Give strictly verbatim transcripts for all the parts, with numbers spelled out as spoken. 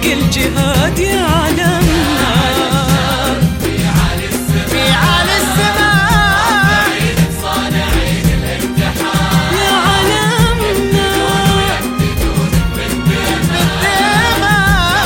حق الجهاد يا علمنا. في عالي السماء في عالي السماء صانعين الامتحان يا علمنا يهددونك بالدماء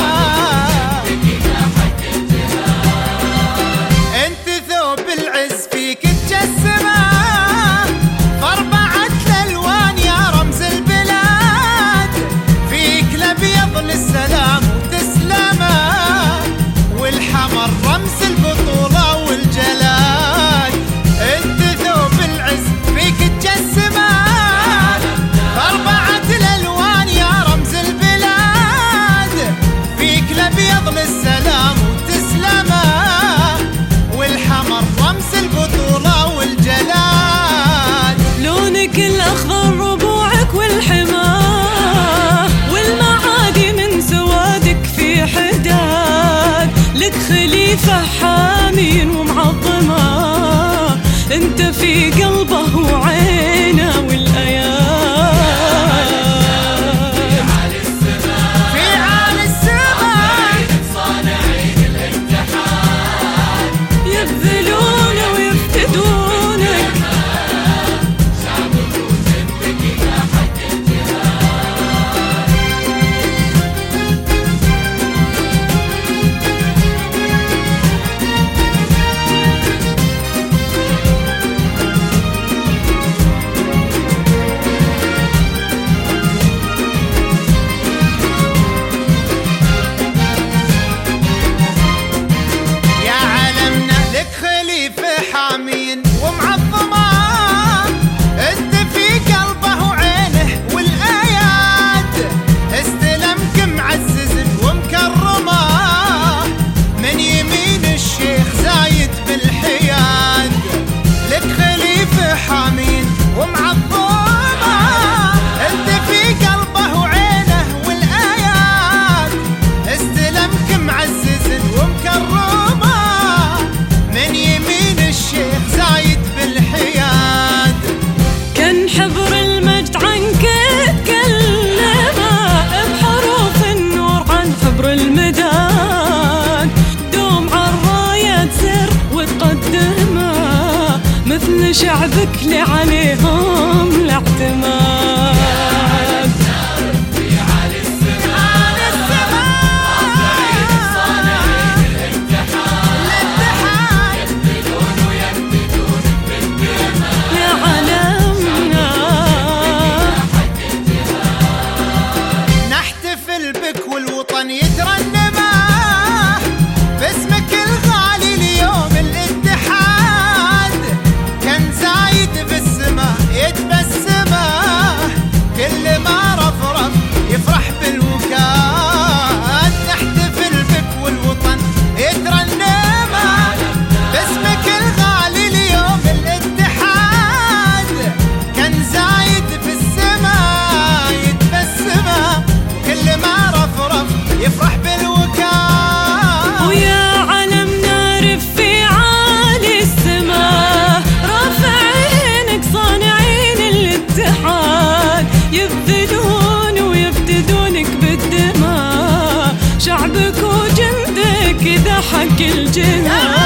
يا حق الجهاد. انت ثوب العز فيك تجسمه بأربعة الألوان يا رمز البلاد، فيك الأبيض للسلام وتسلمه والحمر رمز البطولة والجلال. انت ثوب العز فيك تجسمه بأربعة الألوان يا رمز البلاد، فيك الأبيض للسلام وتسلمه والحمر رمز البطولة والجلال. لونك الأخضر ربوعك والحماه، والمعادي من سوادك في حداد، لك خليفة حامين ومعظمة، انت في قلبه وعينه والأيام. في عالي السماء في عالي السماء صانعين الامتحان يبذلون ويفتدونك شعبك وجندك يا حق الجهاد. يا علمنا لك خليفة حامين ومعظمة، انت في قلبه وعينه والآيات، استلمك معزز ومكرمة من يمين الشيخ زايد بالحياد. لك خليفة حامين ومعظمة، انت في قلبه وعينه والآيات، استلمك معزز ومكرمة من يمين الشيخ زايد بالحياد. كان حبر المجد عنك تكلمه بحروف النور عن حبر المداد، دوم عالراية تسر وتقدمه مثل شعبك لعليهم الاعتماد. في عالي السماء صانعين الامتحان يهددون ويهددونك بالدماء يا علمنا حق الجهاد. نحتفل بك والوطن يترنمه باسمك الغالي ليوم الاتحاد، كان زايد بالسما يتبسمه كل ما رفرف يفرح بالوكاد. نحتفل بك والوطن يترنمه باسمك الغالي ليوم الاتحاد، كان زايد في السما يتبسمه كل ما رفرف يفرح بالوكاد. ويا علمنا رفي عالي السماء رافعينك صانعين الاتحاد، يبذلون ويفتدونك بالدماء، شعبك وجندك إذا حق الجهاد.